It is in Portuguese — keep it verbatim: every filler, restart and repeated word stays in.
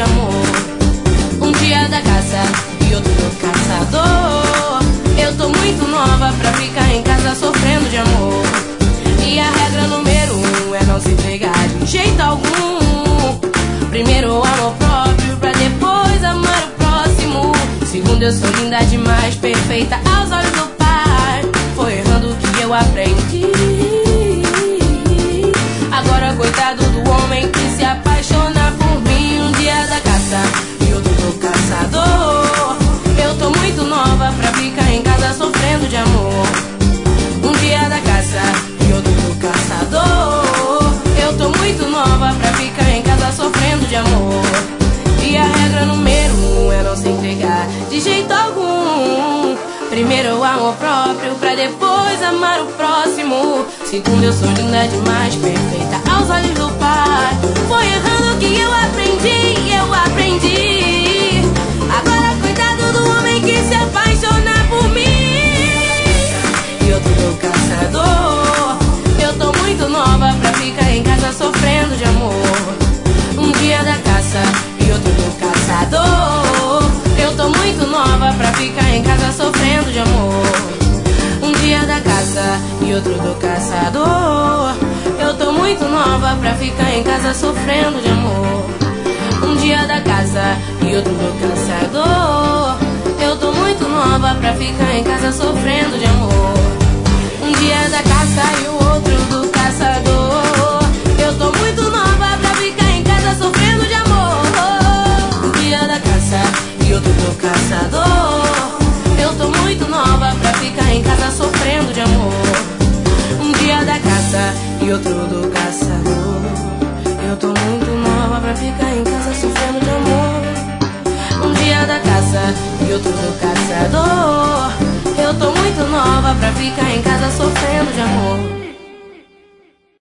amor. Um dia da caça e outro do caçador. Eu tô muito nova pra ficar em casa sofrendo de amor. E a regra número um é não se entregar de jeito algum. Primeiro o amor próprio pra depois amar o próximo. Segundo, eu sou linda demais, perfeita aos olhos do pai. Foi errando que eu aprendi. Agora coitado do homem que se apaixona por mim. Um dia da caça e outro do caçador. Eu tô muito nova pra ficar em casa sofrendo de amor. Um dia da caça e outro do caçador. Eu tô muito nova pra ficar em casa sofrendo de amor. E a regra número um é não se entregar de jeito algum. Primeiro o amor próprio pra depois amar o próximo. Segundo, eu sou linda demais, perfeita aos olhos do pai. Foi errando que eu aprendi, eu aprendi. Agora coitado do homem que se apaixona por mim. E outro do caçador. Eu tô muito nova pra ficar em casa sofrendo de amor. Um dia da caça e outro do caçador. Eu tô muito nova pra ficar em casa sofrendo de amor. Um dia da caça e outro do caçador. Eu tô muito nova pra ficar em casa sofrendo de amor. Um dia da caça e outro do caçador. Eu tô muito nova pra ficar em casa sofrendo de amor. Um dia da caça e o outro do caçador. Eu tô muito nova pra ficar em casa sofrendo de amor. Um dia da caça e outro do caçador. Eu tô muito nova pra ficar em casa sofrendo de amor. Um dia da caça e outro do caçador. Eu tô muito nova pra ficar em casa sofrendo de amor. Um dia da caça e outro do caçador. Eu tô muito nova pra ficar em casa sofrendo de amor.